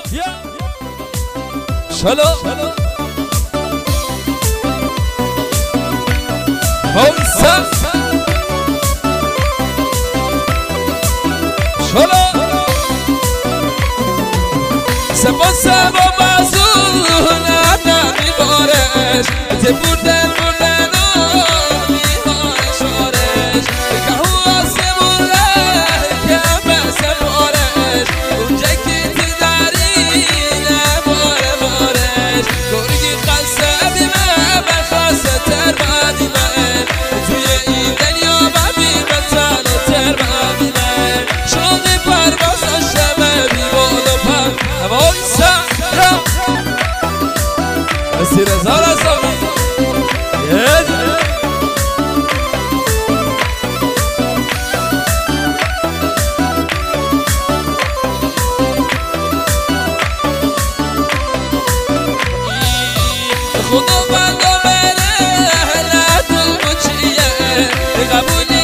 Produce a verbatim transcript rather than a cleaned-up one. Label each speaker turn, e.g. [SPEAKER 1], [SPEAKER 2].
[SPEAKER 1] شلو هوسا شلو سبا سبا بازونه نمی بارش ته بردن بردن آمی هارش هارش که هو آسمونه که بسه بارش اونجا که تو داری نباره بارش گرگی خسته بیمه بخواسته تر بدیمه توی این دنیا ببیمه تن و تر ببیمه شوقی پرواز داشتمه بی بال و پر هوای سهرا بسی رزا رزامی خدا بنده بره لطول بچیه قبولی